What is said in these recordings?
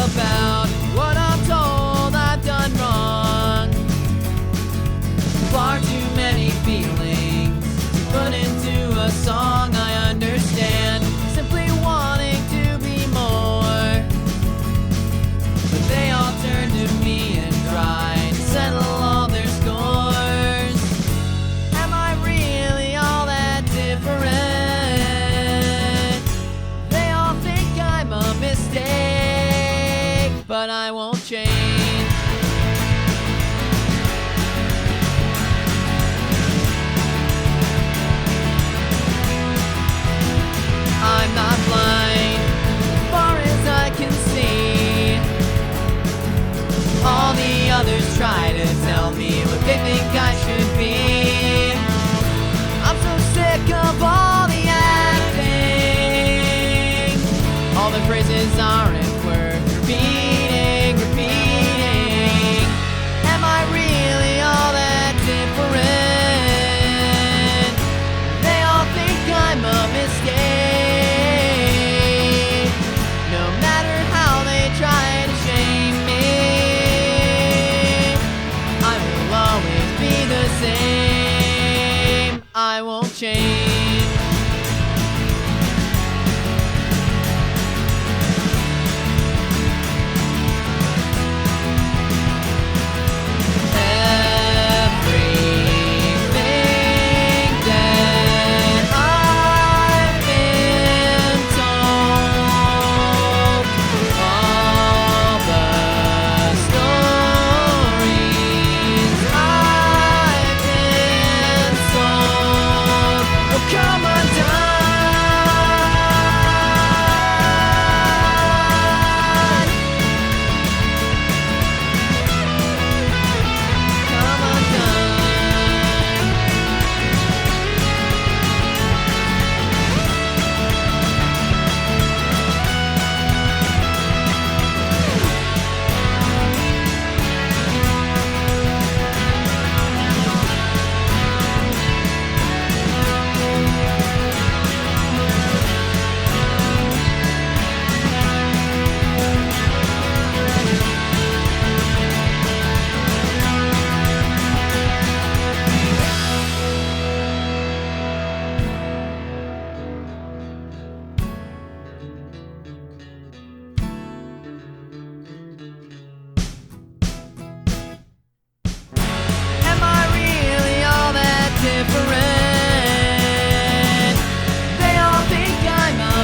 about what I'm told I've done wrong. Far too many feelings to put into a song. I understand simply wanting to be more, but they all turn to me and try to settle all their scores. Am I really all that different? They all think I'm a mistake, but I won't change. I'm not blind, far as I can see. All the others try to tell me what they think I should be. I'm so sick of all the acting. All the phrases aren't worth repeating. Am I really all that different? They all think I'm a mistake. No matter how they try to shame me, I will always be the same. I won't change. Everything that I've been told, all the stories I've been sold will come undone. Come undone. Am I really all that different? They all think I'm a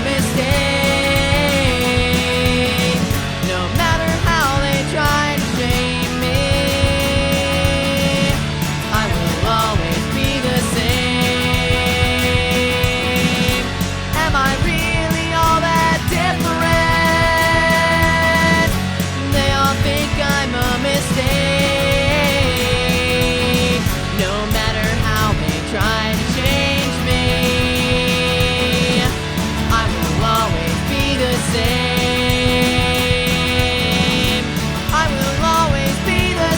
mistake. No matter how they try to shame me, I will always be the same. Am I really all that different? They all think I'm a mistake. No matter how they try to change me, I will always be the same. I will always be the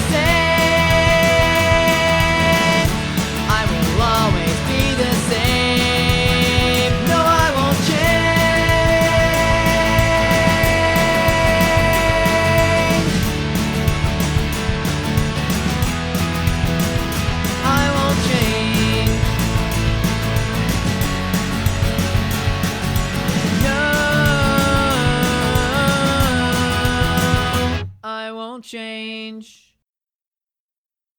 same. I will always be the same. No, I won't change. I won't change. No, I won't change.